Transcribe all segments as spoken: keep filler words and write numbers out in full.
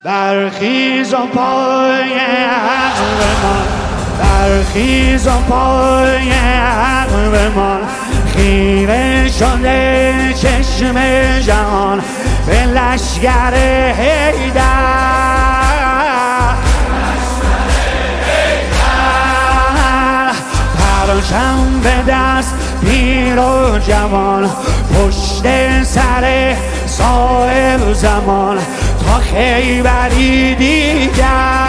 برخیز و پای عقلمان، برخیز و پای عقلمان، خیره شده چشم جهان به لشگر حیدر. پرچم به دست پیر و جوان، پشت سر صاحب زمان، تا خیبری دیگر،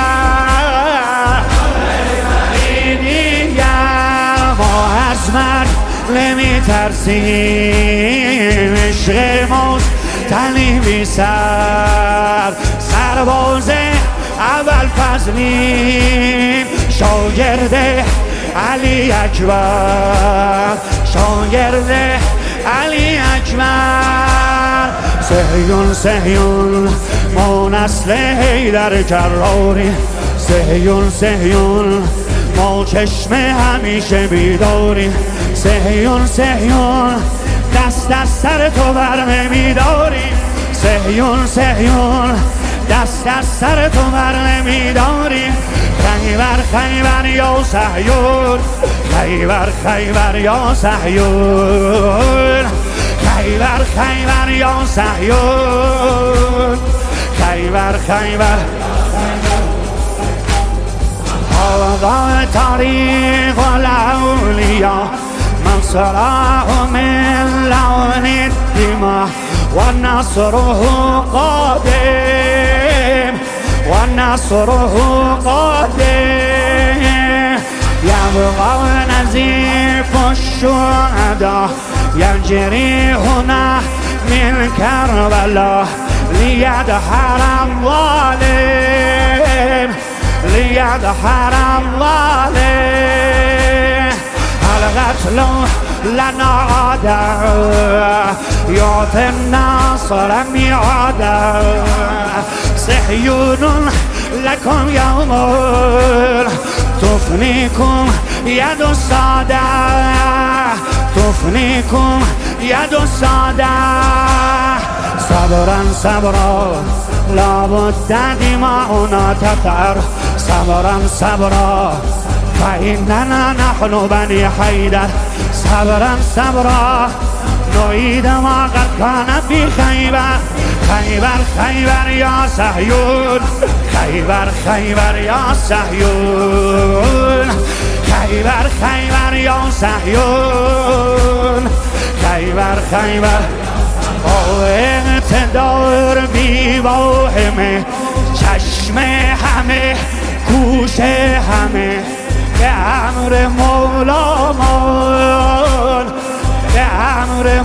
خیبری دیگر. ما از مرگ نمی ترسیم، عشق ماست تنی سر، سرباز اول فضلیم، شاگرد علی اکبر، شاگرد علی اکبر. صهیون صهیون ما نسل حیدر کراری، صهیون صهیون ما چشم همیشه بیداری، صهیون صهیون دست از سر تو بر نمیداری، صهیون صهیون دست از سر تو بر نمیداری. خیبر خیبر یا صهیون، خیبر خیبر یا صهیون، خیبر خیبر یا صهیون، خیبر خیبر. هذا طريق الأولياء من صراه من لون الدماء، ونصره قادم، ونصره قادم. يبقى نزيف الشهداء يجري هنا من كربلاء، ليدحر الظالم، ليدحر الظالم. القتل لنا عادة يعطي الناصر ميعادا، صهيون لكم يوم تفنيكم يد السادة، تفنيكم يد السادة. صبرا صبرا لابد دماؤنا تطهر، صبرا صبرا فإننا نحن بني حيدر، صبرا صبرا نعيد ما قد كان في خيبر. خيبر خيبر يا صهيون، خيبر خيبر يا صهيون، خيبر خيبر يا صهيون، خيبر خيبر. او اقتدار بی واهمه، چشم همه گوش همه به امر مولامان، به امر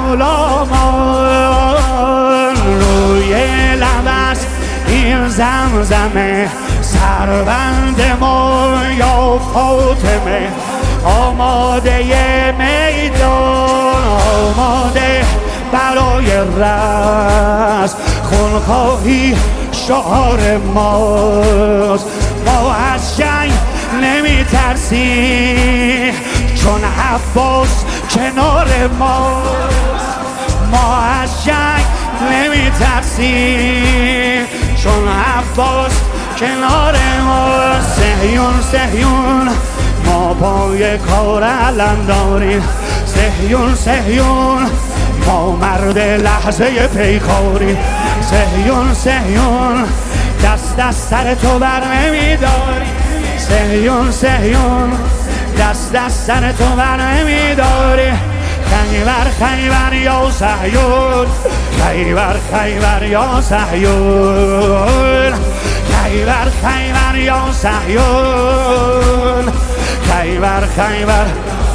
مولامان. روی لب است این زمزمه، سربند ما یا فاطمه، آماده میدان، آماده برای رست. خونخواهی شعار ماست، ما از جنگ نمی ترسیم، چون عباس کنار ماست. ما از جنگ نمی ترسیم، چون عباس کنار ماست. صهیون صهیون ما پای کار علم داریم، صهیون صهیون ما مرد لحظه پیکاری، صهیون صهیون دست از سر تو بر نمیداری، صهیون صهیون دست از سر تو بر نمیداری. خیبر خیبر یا صهیون، خیبر خیبر یا صهیون، خیبر خیبر یا صهیون، خیبر خیبر.